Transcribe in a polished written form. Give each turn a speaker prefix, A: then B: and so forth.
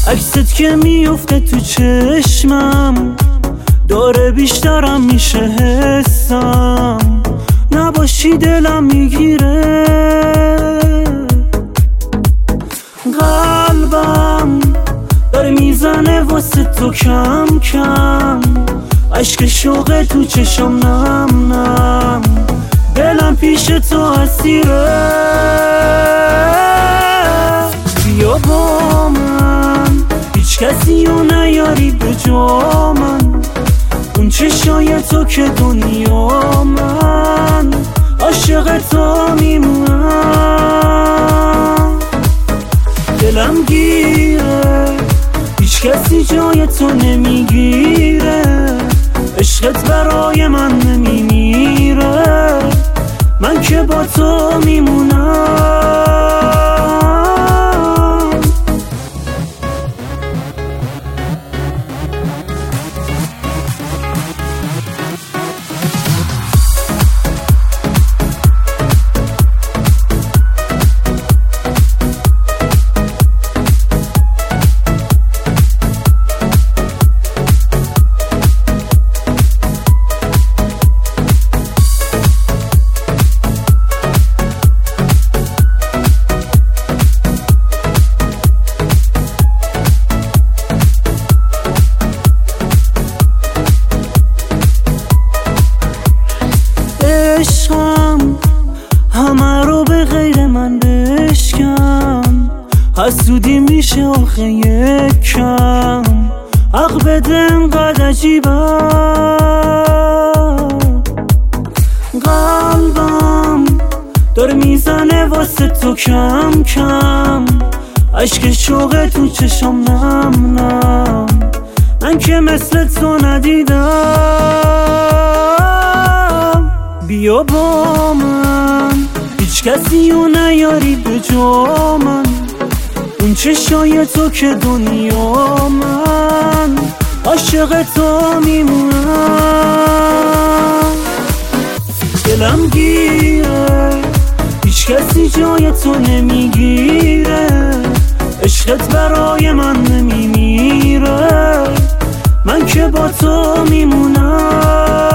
A: عکست که میفته تو چشمم داره بیشترم میشه حسم، نباشی دلم میگیره. قلبم داره میزنه واسه تو کم کم، عشق شوق تو چشم نم نم، دلم پیش تو اسیره. بیا با من هیچ کسی رو نیاری به جا من، اون چشای تو که دنیا من عاشق تو میمونم. دلم گیره هیچ کسی جای تو نمیگیره، عشقت برای من نمیمیره، من که با تو میمونم. عشقم همه رو به غیر من بشکن، حسودی میشه آخه یک کم، حق بده انقدر عجیبم. قلبم داره میزنه واسه تو کم کم، عشق شوق تو چشم نم نم، من که مثل تو ندیدم. بیا با من هیچ کسی رو نیاری به جا من، اون چشای تو که دنیا من عاشق تو میمونم. دلم گیره هیچ کسی جای تو نمیگیره، عشقت برای من نمیمیره، من که با تو میمونم.